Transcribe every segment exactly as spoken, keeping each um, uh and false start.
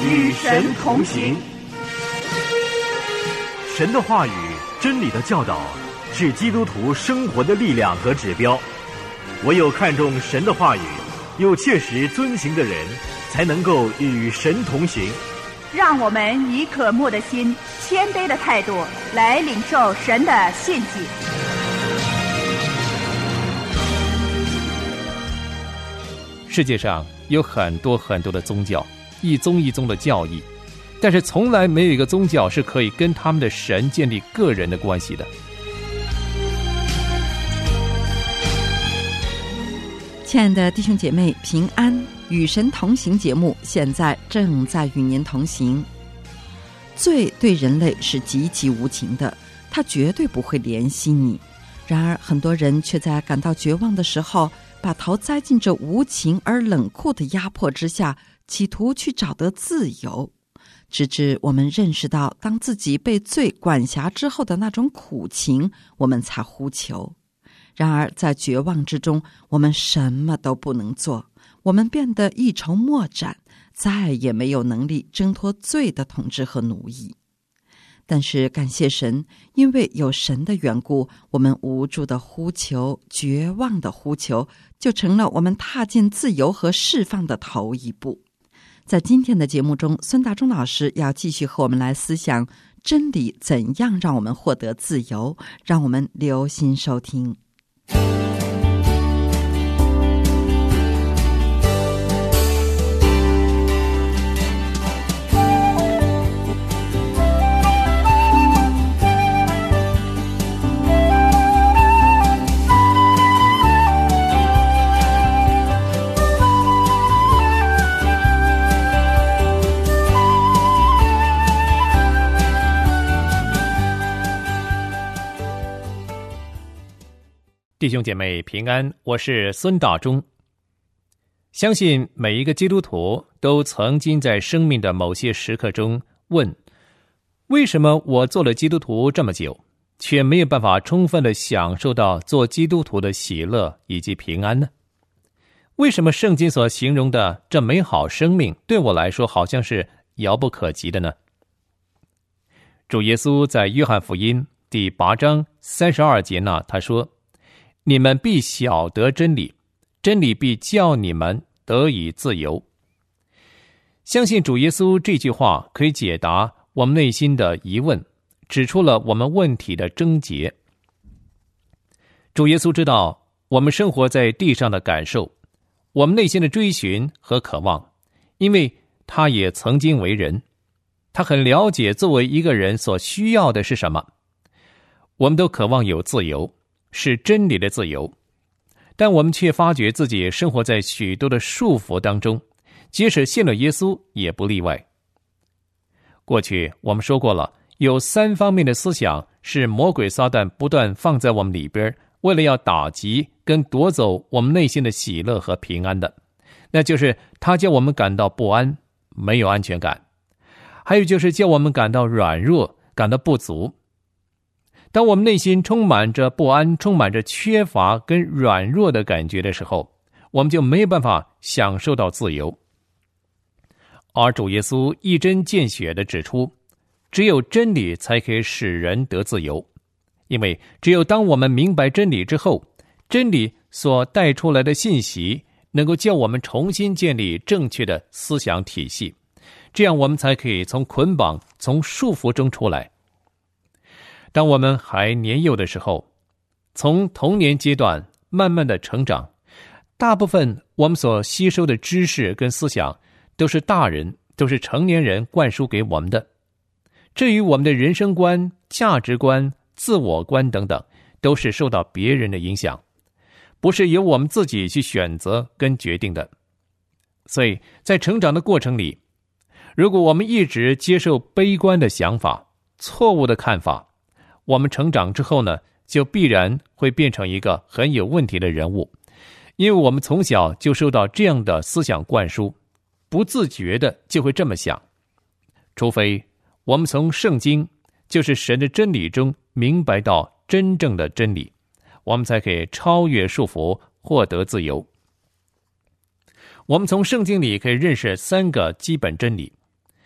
与神同行。 神的话语、真理的教导是基督徒生活的力量和指标。唯有看重神的话语，又切实遵行的人，才能够与神同行。 让我们以渴慕的心、谦卑的态度来领受神的信息。 世界上有很多很多的宗教，一宗一宗的教义，但是从来没有一个宗教是可以跟他们的神建立个人的关系的。 亲爱的弟兄姐妹，平安，与神同行节目现在正在与您同行。罪对人类是极其无情的，它绝对不会怜惜你。然而很多人却在感到绝望的时候，把头栽进这无情而冷酷的压迫之下，企图去找得自由。直至我们认识到当自己被罪管辖之后的那种苦情，我们才呼求。然而在绝望之中，我们什么都不能做，我们变得一筹莫展，再也没有能力挣脱罪的统治和奴役。但是感谢神，因为有神的缘故，我们无助的呼求、绝望的呼求，就成了我们踏进自由和释放的头一步。在今天的节目中，孙大中老师要继续和我们来思想真理怎样让我们获得自由，让我们留心收听。 弟兄姐妹平安，我是孙大中。相信每一个基督徒都曾经在生命的某些时刻中问，为什么我做了基督徒这么久，却没有办法充分地享受到做基督徒的喜乐以及平安呢？为什么圣经所形容的这美好生命对我来说好像是遥不可及的呢？主耶稣在约翰福音第八章三十二节呢，他说，你们必晓得真理，真理必叫你们得以自由。相信主耶稣这句话可以解答我们内心的疑问，指出了我们问题的症结。主耶稣知道我们生活在地上的感受，我们内心的追寻和渴望，因为他也曾经为人，他很了解作为一个人所需要的是什么。我们都渴望有自由，是真理的自由，但我们却发觉自己生活在许多的束缚当中，即使信了耶稣也不例外。过去我们说过了，有三方面的思想是魔鬼撒旦不断放在我们里边，为了要打击跟夺走我们内心的喜乐和平安的。那就是他叫我们感到不安，没有安全感，还有就是叫我们感到软弱，感到不足。当我们内心充满着不安，充满着缺乏跟软弱的感觉的时候，我们就没有办法享受到自由。而主耶稣一针见血地指出，只有真理才可以使人得自由，因为只有当我们明白真理之后，真理所带出来的信息能够叫我们重新建立正确的思想体系，这样我们才可以从捆绑、从束缚中出来。当我们还年幼的时候，从童年阶段慢慢的成长，大部分我们所吸收的知识跟思想都是大人，都是成年人灌输给我们的。至于我们的人生观、价值观、自我观等等，都是受到别人的影响，不是由我们自己去选择跟决定的。所以在成长的过程里，如果我们一直接受悲观的想法、错误的看法，我们成长之后呢，就必然会变成一个很有问题的人物，因为我们从小就受到这样的思想灌输，不自觉的就会这么想。除非我们从圣经，就是神的真理中明白到真正的真理，我们才可以超越束缚，获得自由。我们从圣经里可以认识三个基本真理。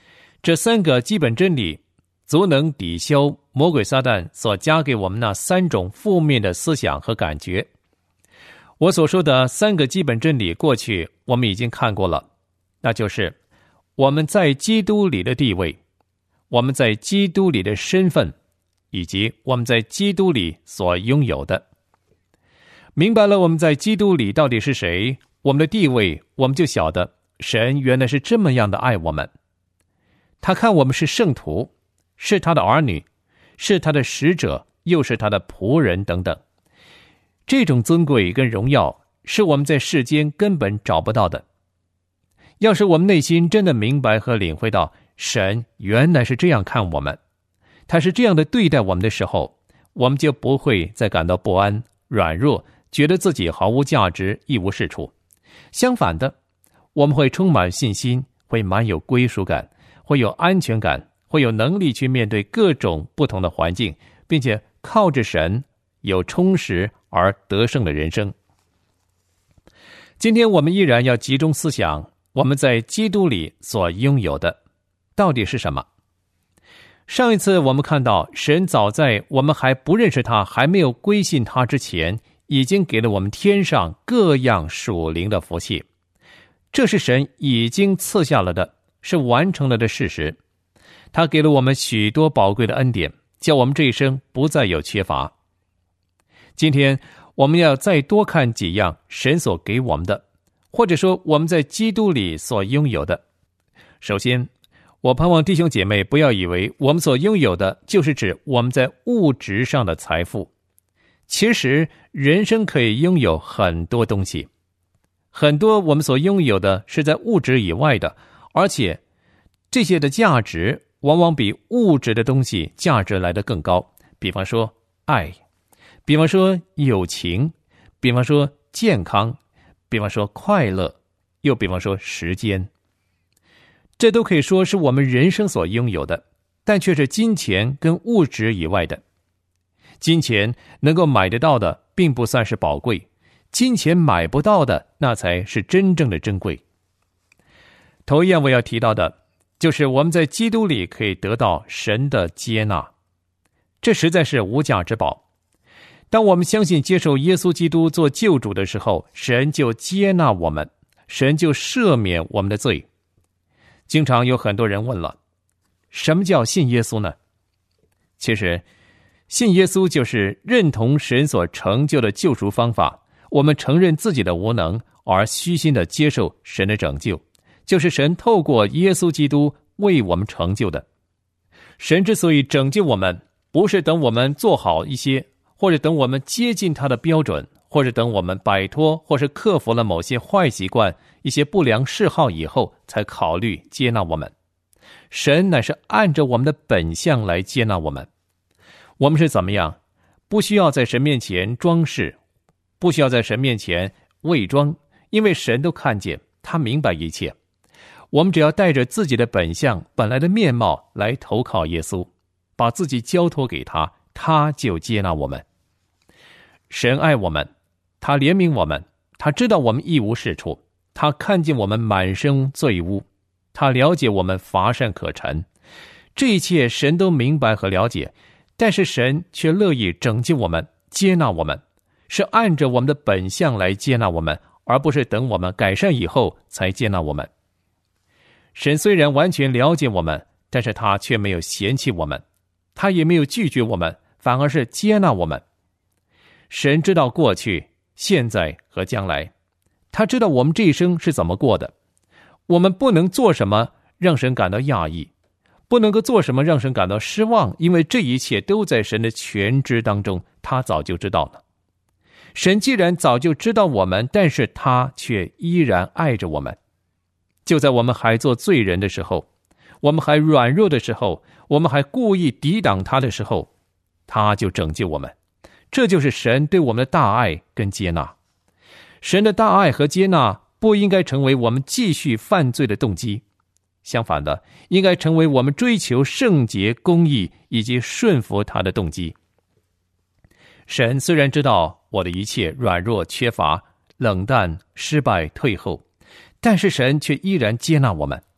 这三个基本真理足能抵消魔鬼撒旦所加给我们那三种负面的思想和感觉。我所说的三个基本真理，过去我们已经看过了，那就是我们在基督里的地位，我们在基督里的身份，以及我们在基督里所拥有的。明白了我们在基督里到底是谁，我们的地位，我们就晓得神原来是这么样的爱我们。他看我们是圣徒，是他的儿女，是他的使者，又是他的仆人等等。这种尊贵跟荣耀是我们在世间根本找不到的。要是我们内心真的明白和领会到神原来是这样看我们，他是这样的对待我们的时候，我们就不会再感到不安、软弱，觉得自己毫无价值、一无是处。相反的，我们会充满信心，会满有归属感，会有安全感，会有能力去面对各种不同的环境，并且靠着神有充实而得胜的人生。今天我们依然要集中思想，我们在基督里所拥有的到底是什么？上一次我们看到，神早在我们还不认识他，还没有归信他之前，已经给了我们天上各样属灵的福气。这是神已经赐下了的，是完成了的事实。他给了我们许多宝贵的恩典，叫我们这一生不再有缺乏。今天我们要再多看几样神所给我们的，或者说我们在基督里所拥有的。首先，我盼望弟兄姐妹不要以为我们所拥有的就是指我们在物质上的财富。其实人生可以拥有很多东西，很多我们所拥有的是在物质以外的，而且这些的价值往往比物质的东西价值来得更高。比方说爱，比方说友情，比方说健康，比方说快乐，又比方说时间。这都可以说是我们人生所拥有的，但却是金钱跟物质以外的。金钱能够买得到的并不算是宝贵，金钱买不到的那才是真正的珍贵。头一样我要提到的就是我们在基督里可以得到神的接纳，这实在是无价之宝。当我们相信接受耶稣基督做救主的时候，神就接纳我们，神就赦免我们的罪。经常有很多人问了，什么叫信耶稣呢？其实信耶稣就是认同神所成就的救赎方法，我们承认自己的无能，而虚心的接受神的拯救，就是神透过耶稣基督为我们成就的。神之所以拯救我们，不是等我们做好一些，或者等我们接近他的标准，或者等我们摆脱或是克服了某些坏习惯、一些不良嗜好以后才考虑接纳我们。神乃是按着我们的本相来接纳我们。我们是怎么样？不需要在神面前装饰，不需要在神面前伪装，因为神都看见，他明白一切。我们只要带着自己的本相、本来的面貌来投靠耶稣，把自己交托给他，他就接纳我们。神爱我们，他怜悯我们，他知道我们一无是处，他看见我们满身罪污，他了解我们乏善可陈。这一切神都明白和了解，但是神却乐意拯救我们，接纳我们，是按着我们的本相来接纳我们，而不是等我们改善以后才接纳我们。神虽然完全了解我们，但是他却没有嫌弃我们，他也没有拒绝我们，反而是接纳我们。神知道过去、现在和将来，他知道我们这一生是怎么过的。我们不能做什么让神感到讶异，不能够做什么让神感到失望，因为这一切都在神的全知当中，他早就知道了。神既然早就知道我们，但是他却依然爱着我们。就在我们还做罪人的时候，我们还软弱的时候，我们还故意抵挡他的时候，他就拯救我们。这就是神对我们的大爱跟接纳。神的大爱和接纳不应该成为我们继续犯罪的动机，相反的，应该成为我们追求圣洁、公义以及顺服他的动机。神虽然知道我的一切软弱、缺乏、冷淡、失败、退后，但是神却依然接纳我们。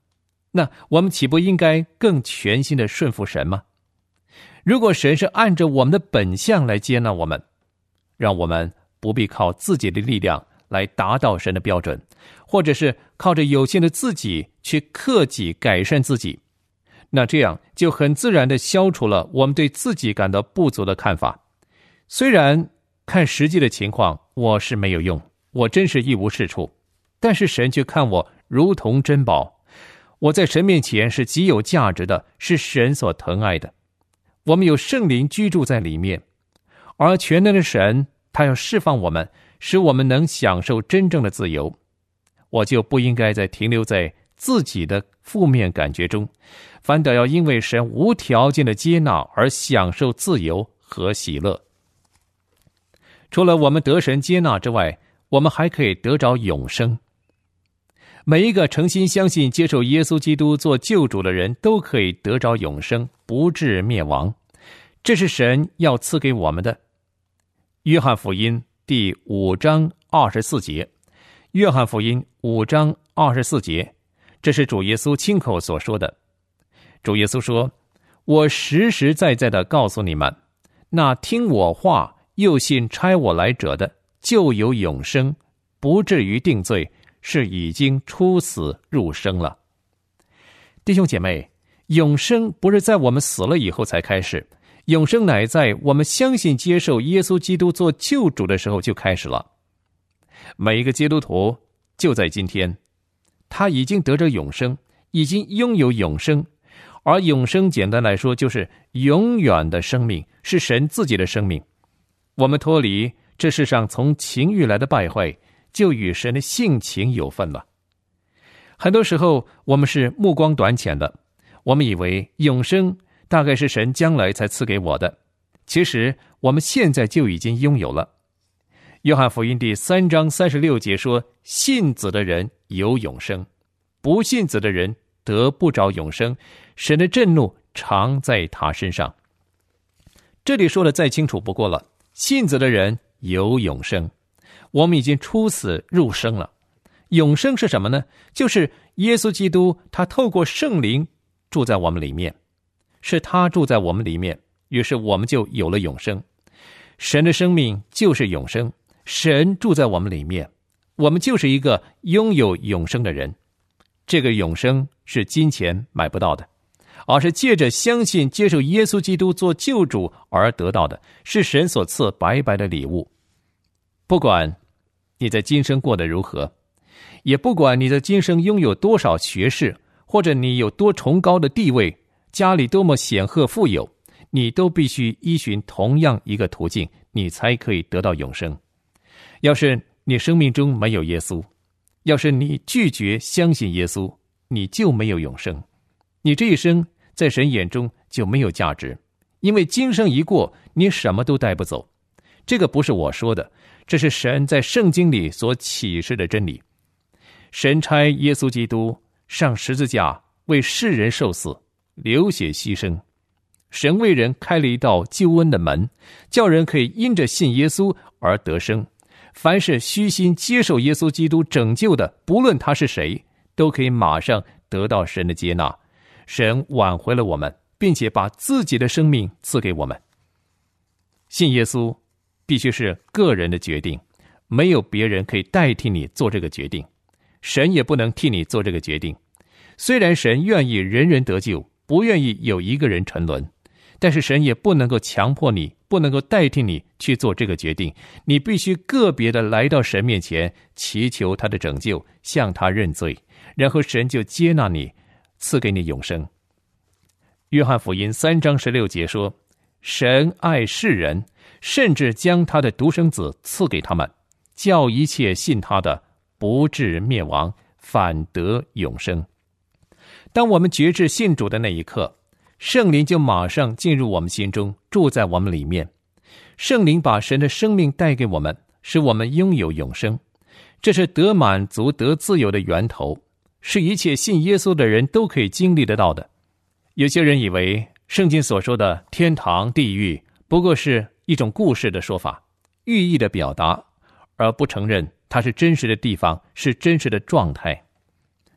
那我们岂不应该更全心的顺服神吗？如果神是按照我们的本相来接纳我们，让我们不必靠自己的力量来达到神的标准，或者是靠着有限的自己去克己改善自己，那这样就很自然地消除了我们对自己感到不足的看法。虽然看实际的情况我是没有用，我真是一无是处，但是神却看我如同珍宝，我在神面前是极有价值的，是神所疼爱的。我们有圣灵居住在里面，而全能的神他要释放我们，使我们能享受真正的自由。我就不应该再停留在自己的负面感觉中，反倒要因为神无条件的接纳而享受自由和喜乐。除了我们得神接纳之外，我们还可以得着永生。每一个诚心相信接受耶稣基督做救主的人都可以得着永生，不至灭亡，这是神要赐给我们的。约翰福音第五章二十四节，约翰福音五章二十四节，这是主耶稣亲口所说的。主耶稣说，我实实在在地告诉你们，那听我话又信差我来者的，就有永生，不至于定罪，是已经出死入生了。弟兄姐妹，永生不是在我们死了以后才开始，永生乃在我们相信接受耶稣基督做救主的时候就开始了。每一个基督徒就在今天，他已经得着永生，已经拥有永生。而永生简单来说就是永远的生命，是神自己的生命。我们脱离这世上从情欲来的败坏，就与神的性情有分了。很多时候我们是目光短浅的，我们以为永生大概是神将来才赐给我的，其实我们现在就已经拥有了。约翰福音第三章三十六节说，信子的人有永生，不信子的人得不着永生，神的震怒常在他身上。这里说的再清楚不过了，信子的人有永生，我们已经出死入生了。永生是什么呢？就是耶稣基督他透过圣灵住在我们里面，是他住在我们里面，于是我们就有了永生。神的生命就是永生，神住在我们里面，我们就是一个拥有永生的人。这个永生是金钱买不到的，而是借着相信接受耶稣基督做救主而得到的，是神所赐白白的礼物。不管你在今生过得如何，也不管你在今生拥有多少学识，或者你有多崇高的地位，家里多么显赫富有，你都必须依循同样一个途径，你才可以得到永生。要是你生命中没有耶稣，要是你拒绝相信耶稣，你就没有永生。你这一生在神眼中就没有价值，因为今生一过，你什么都带不走。这个不是我说的，这是神在圣经里所启示的真理。神差耶稣基督上十字架为世人受死，流血牺牲。神为人开了一道救恩的门，叫人可以因着信耶稣而得生。凡是虚心接受耶稣基督拯救的，不论他是谁，都可以马上得到神的接纳。神挽回了我们，并且把自己的生命赐给我们。信耶稣必须是个人的决定，没有别人可以代替你做这个决定，神也不能替你做这个决定。虽然神愿意人人得救，不愿意有一个人沉沦，但是神也不能够强迫你，不能够代替你去做这个决定。你必须个别的来到神面前，祈求他的拯救，向他认罪，然后神就接纳你，赐给你永生。约翰福音三章十六节说，神爱世人，甚至将他的独生子赐给他们，叫一切信他的不至灭亡，反得永生。当我们决志信主的那一刻，圣灵就马上进入我们心中，住在我们里面。圣灵把神的生命带给我们，使我们拥有永生。这是得满足得自由的源头，是一切信耶稣的人都可以经历得到的。有些人以为圣经所说的天堂地狱不过是一种故事的说法，寓意的表达，而不承认它是真实的地方，是真实的状态。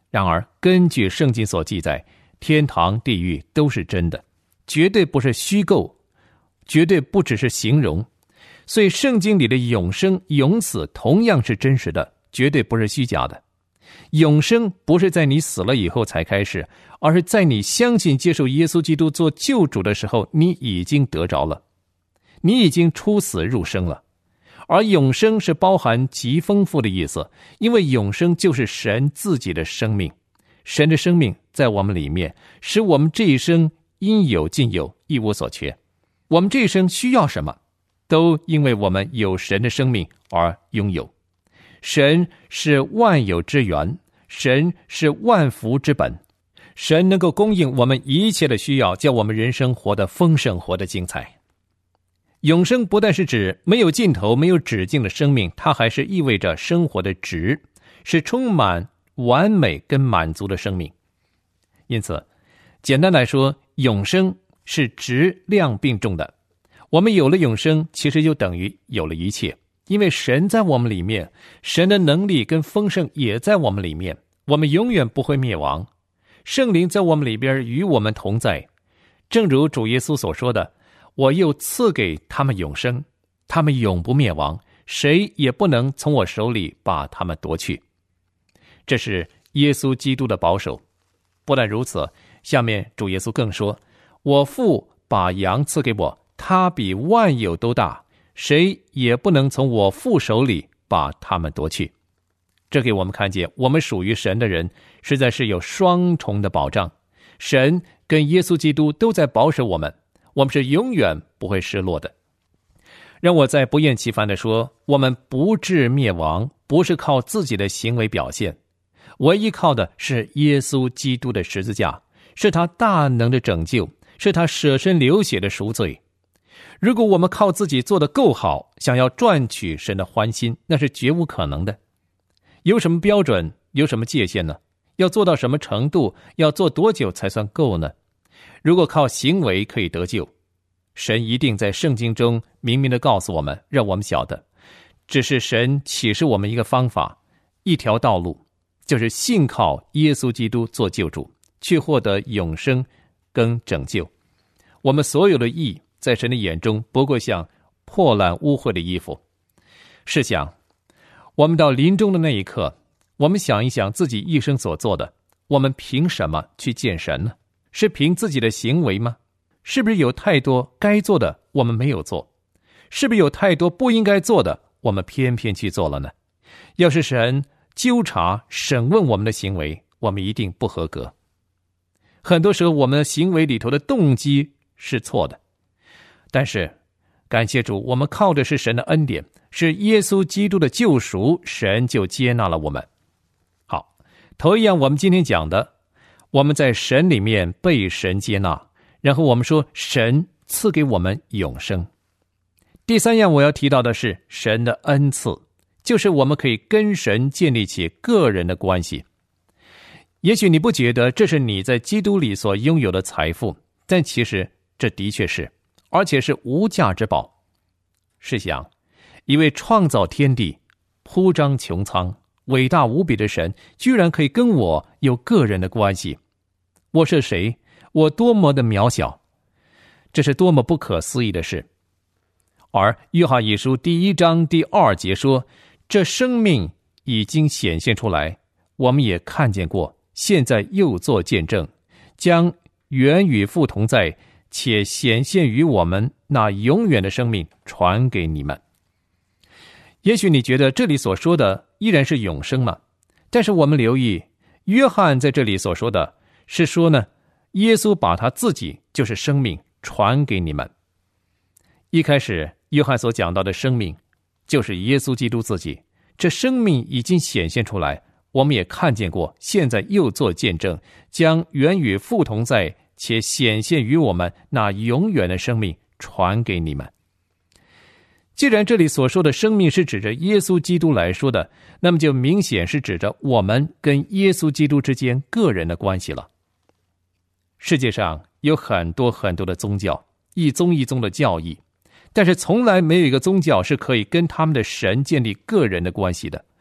然而根据圣经所记载，天堂地狱都是真的，绝对不是虚构，绝对不只是形容。所以圣经里的永生永死同样是真实的，绝对不是虚假的。永生不是在你死了以后才开始，而是在你相信接受耶稣基督做救主的时候，你已经得着了，你已经出死入生了。而永生是包含极丰富的意思，因为永生就是神自己的生命，神的生命在我们里面，使我们这一生应有尽有，一无所缺。我们这一生需要什么，都因为我们有神的生命而拥有。神是万有之源，神是万福之本，神能够供应我们一切的需要，叫我们人生活得丰盛，活得精彩。永生不但是指没有尽头没有止境的生命，它还是意味着生活的质，是充满完美跟满足的生命。因此简单来说，永生是质量并重的。我们有了永生，其实就等于有了一切，因为神在我们里面，神的能力跟丰盛也在我们里面，我们永远不会灭亡。圣灵在我们里边与我们同在，正如主耶稣所说的，我又赐给他们永生，他们永不灭亡，谁也不能从我手里把他们夺去。这是耶稣基督的保守。不但如此，下面主耶稣更说，我父把羊赐给我，他比万有都大，谁也不能从我父手里把他们夺去。这给我们看见，我们属于神的人实在是有双重的保障，神跟耶稣基督都在保守我们，我们是永远不会失落的。让我再不厌其烦地说，我们不致灭亡，不是靠自己的行为表现，唯一靠的是耶稣基督的十字架，是他大能的拯救，是他舍身流血的赎罪。如果我们靠自己做得够好，想要赚取神的欢心，那是绝无可能的。有什么标准，有什么界限呢？要做到什么程度，要做多久才算够呢？如果靠行为可以得救，神一定在圣经中明明地告诉我们，让我们晓得，只是神启示我们一个方法，一条道路，就是信靠耶稣基督做救主，去获得永生跟拯救。我们所有的义在神的眼中不过像破烂污秽的衣服。试想，我们到临终的那一刻，我们想一想自己一生所做的，我们凭什么去见神呢？是凭自己的行为吗？是不是有太多该做的我们没有做？是不是有太多不应该做的我们偏偏去做了呢？要是神纠察审问我们的行为，我们一定不合格。很多时候我们的行为里头的动机是错的，但是感谢主，我们靠的是神的恩典，是耶稣基督的救赎，神就接纳了我们。好，头一样我们今天讲的，我们在神里面被神接纳，然后我们说神赐给我们永生。第三样我要提到的是神的恩赐，就是我们可以跟神建立起个人的关系。也许你不觉得这是你在基督里所拥有的财富，但其实这的确是，而且是无价之宝。试想，一位创造天地、铺张穹苍、伟大无比的神，居然可以跟我有个人的关系。我是谁？我多么的渺小，这是多么不可思议的事。而约翰一书第一章第二节说，这生命已经显现出来，我们也看见过，现在又做见证，将原与父同在，且显现于我们那永远的生命传给你们。也许你觉得这里所说的依然是永生嘛？但是我们留意，约翰在这里所说的是说呢，耶稣把他自己就是生命传给你们。一开始约翰所讲到的生命就是耶稣基督自己，这生命已经显现出来，我们也看见过，现在又做见证，将原与父同在，且显现于我们那永远的生命传给你们。既然这里所说的生命是指着耶稣基督来说的，那么就明显是指着我们跟耶稣基督之间个人的关系了。世界上有很多很多的宗教，一宗一宗的教义，但是从来没有一个宗教是可以跟他们的神建立个人的关系的。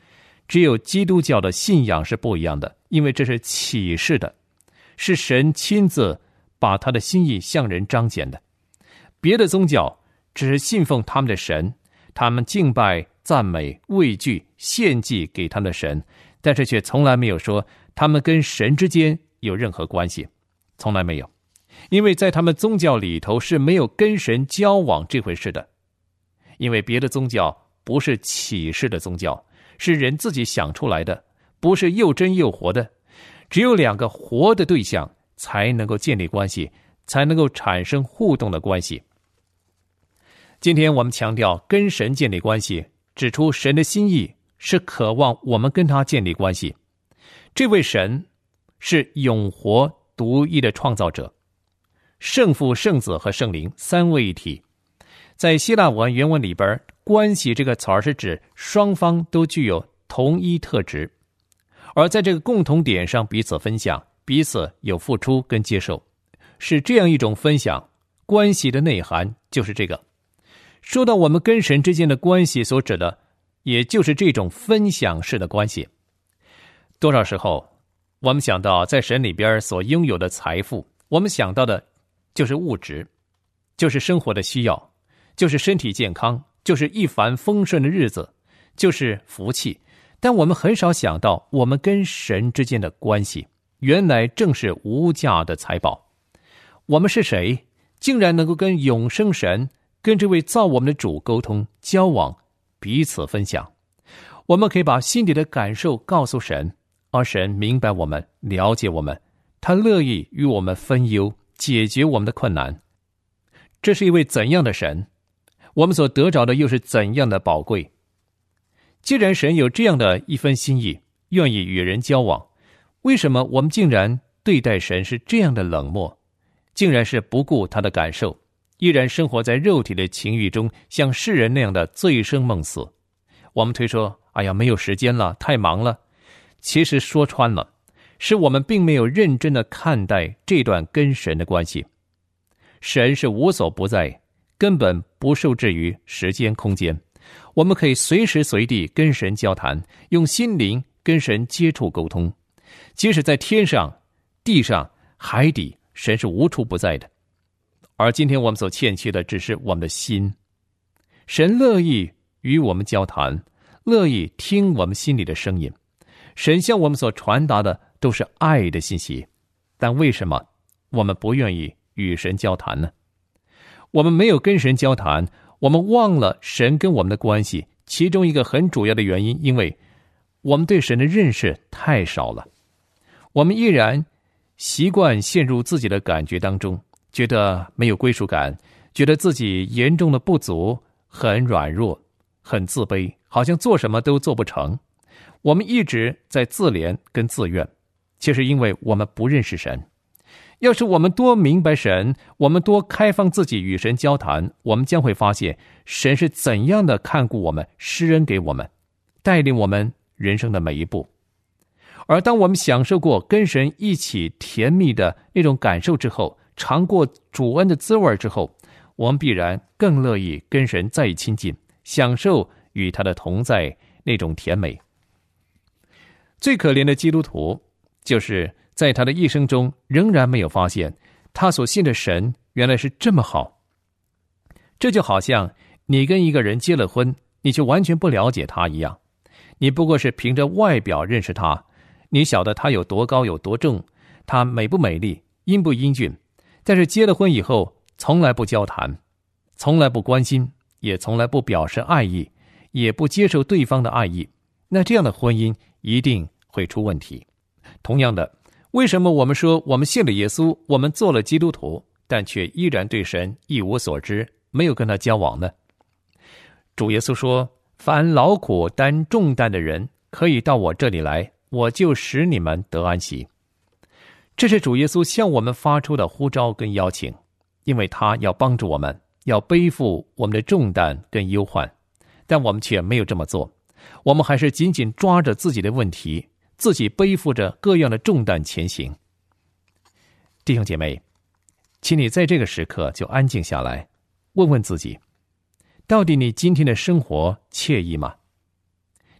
只有基督教的信仰是不一样的，因为这是启示的，是神亲自把他的心意向人彰显的。别的宗教只是信奉他们的神，他们敬拜、赞美、畏惧、献祭给他们的神，但是却从来没有说他们跟神之间有任何关系，从来没有。因为在他们宗教里头是没有跟神交往这回事的。因为别的宗教不是启示的宗教，是人自己想出来的，不是又真又活的。只有两个活的对象才能够建立关系，才能够产生互动的关系。今天我们强调跟神建立关系，指出神的心意是渴望我们跟他建立关系。这位神是永活独一的创造者，圣父、圣子和圣灵三位一体。在希腊文原文里边，关系这个词儿是指双方都具有同一特质，而在这个共同点上彼此分享，彼此有付出跟接受，是这样一种分享。关系的内涵就是这个。说到我们跟神之间的关系，所指的也就是这种分享式的关系。多少时候我们想到在神里边所拥有的财富，我们想到的就是物质，就是生活的需要，就是身体健康，就是一帆风顺的日子，就是福气。但我们很少想到我们跟神之间的关系，原来正是无价的财宝。我们是谁，竟然能够跟永生神，跟这位造我们的主沟通、交往、彼此分享。我们可以把心里的感受告诉神，而神明白我们，了解我们，他乐意与我们分忧，解决我们的困难。这是一位怎样的神？我们所得着的又是怎样的宝贵？既然神有这样的一份心意，愿意与人交往，为什么我们竟然对待神是这样的冷漠，竟然是不顾他的感受，依然生活在肉体的情欲中，像世人那样的醉生梦死？我们推说，哎呀，没有时间了，太忙了。其实说穿了，是我们并没有认真的看待这段跟神的关系。神是无所不在，根本不受制于时间空间，我们可以随时随地跟神交谈，用心灵跟神接触沟通。即使在天上、地上、海底，神是无处不在的。而今天我们所欠缺的只是我们的心。神乐意与我们交谈，乐意听我们心里的声音。神向我们所传达的都是爱的信息，但为什么我们不愿意与神交谈呢？我们没有跟神交谈，我们忘了神跟我们的关系。其中一个很主要的原因，因为我们对神的认识太少了。我们依然习惯陷入自己的感觉当中，觉得没有归属感，觉得自己严重的不足，很软弱，很自卑，好像做什么都做不成。我们一直在自怜跟自怨，其实因为我们不认识神。要是我们多明白神，我们多开放自己与神交谈，我们将会发现神是怎样的看顾我们，施恩给我们，带领我们人生的每一步。而当我们享受过跟神一起甜蜜的那种感受之后，尝过主恩的滋味之后，我们必然更乐意跟神再亲近，享受与他的同在那种甜美。最可怜的基督徒，就是在他的一生中仍然没有发现他所信的神原来是这么好。这就好像你跟一个人结了婚，你却完全不了解他一样。你不过是凭着外表认识他，你晓得他有多高有多重，他美不美丽，英不英俊，但是结了婚以后从来不交谈，从来不关心，也从来不表示爱意，也不接受对方的爱意，那这样的婚姻一定会出问题。同样的，为什么我们说我们信了耶稣，我们做了基督徒，但却依然对神一无所知，没有跟他交往呢？主耶稣说，凡劳苦担重担的人可以到我这里来，我就使你们得安息。这是主耶稣向我们发出的呼召跟邀请，因为他要帮助我们，要背负我们的重担跟忧患，但我们却没有这么做。我们还是紧紧抓着自己的问题，自己背负着各样的重担前行。弟兄姐妹，请你在这个时刻就安静下来，问问自己，到底你今天的生活惬意吗？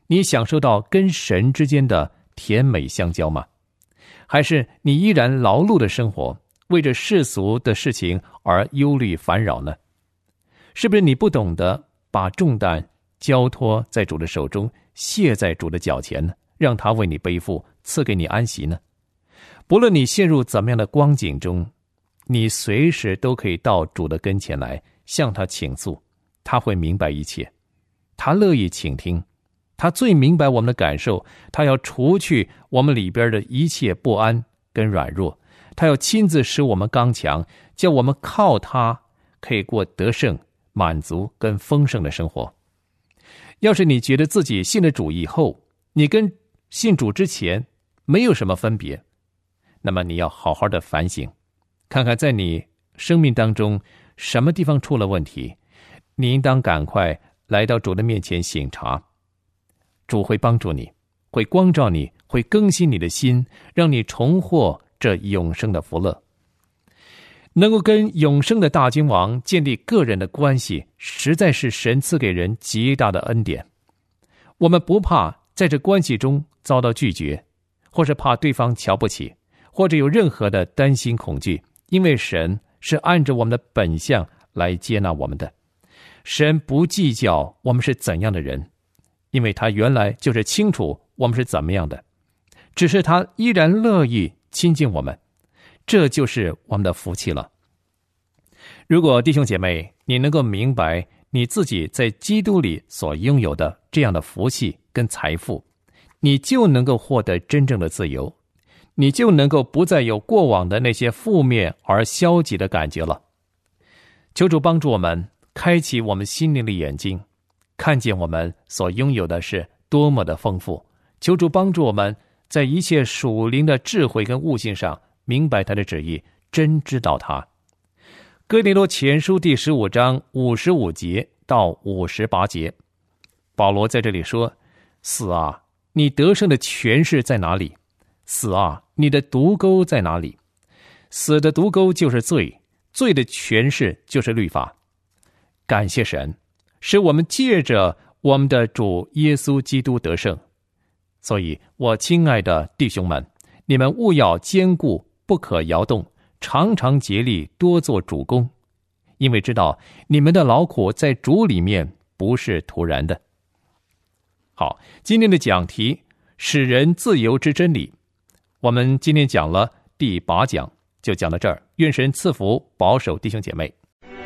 你享受到跟神之间的甜美相交吗？还是你依然劳碌的生活，为着世俗的事情而忧虑烦扰呢？是不是你不懂得把重担交托在主的手中，卸在主的脚前呢？让他为你背负，赐给你安息呢？不论你陷入怎么样的光景中，你随时都可以到主的跟前来，向他倾诉，他会明白一切，他乐意倾听，他最明白我们的感受，他要除去我们里边的一切不安跟软弱，他要亲自使我们刚强，叫我们靠他可以过得胜、满足跟丰盛的生活。要是你觉得自己信了主以后，你跟信主之前没有什么分别，那么你要好好的反省，看看在你生命当中什么地方出了问题，你应当赶快来到主的面前省察。主会帮助你，会光照你，会更新你的心，让你重获这永生的福乐。能够跟永生的大君王建立个人的关系，实在是神赐给人极大的恩典。我们不怕在这关系中遭到拒绝，或是怕对方瞧不起，或者有任何的担心恐惧，因为神是按着我们的本相来接纳我们的。神不计较我们是怎样的人，因为他原来就是清楚我们是怎么样的，只是他依然乐意亲近我们，这就是我们的福气了。如果弟兄姐妹，你能够明白你自己在基督里所拥有的这样的福气跟财富，你就能够获得真正的自由，你就能够不再有过往的那些负面而消极的感觉了。求主帮助我们开启我们心灵的眼睛，看见我们所拥有的是多么的丰富。求主帮助我们在一切属灵的智慧跟悟性上明白他的旨意，真知道他。哥林多前书第十五章五十五节到五十八节，保罗在这里说：死啊，你得胜的权势在哪里？死啊，你的毒钩在哪里？死的毒钩就是罪，罪的权势就是律法。感谢神，使我们借着我们的主耶稣基督得胜。所以我亲爱的弟兄们，你们务要坚固，不可摇动，常常竭力多做主工，因为知道你们的劳苦在主里面不是徒然的。好，今天的讲题使人自由之真理，我们今天讲了第八讲，就讲到这儿。愿神赐福保守弟兄姐妹。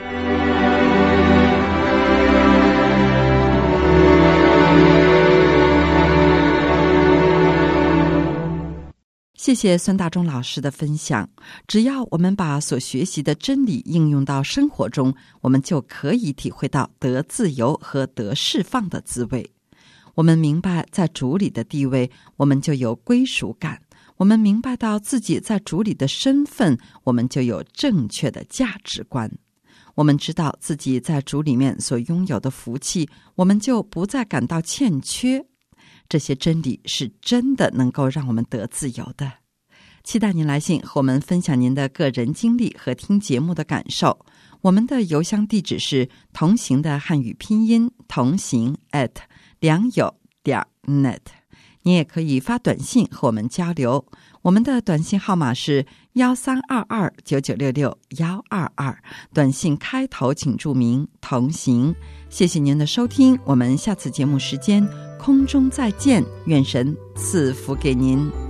谢谢孙大中老师的分享。只要我们把所学习的真理应用到生活中，我们就可以体会到得自由和得释放的滋味。我们明白在主里的地位，我们就有归属感；我们明白到自己在主里的身份，我们就有正确的价值观。我们知道自己在主里面所拥有的福气，我们就不再感到欠缺。这些真理是真的能够让我们得自由的。期待您来信和我们分享您的个人经历和听节目的感受。我们的邮箱地址是同行的汉语拼音同行 at 良友点 net。 你也可以发短信和我们交流，我们的短信号码是幺三二二九九六六幺二二，短信开头请注明同行。谢谢您的收听，我们下次节目时间空中再见，愿神赐福给您。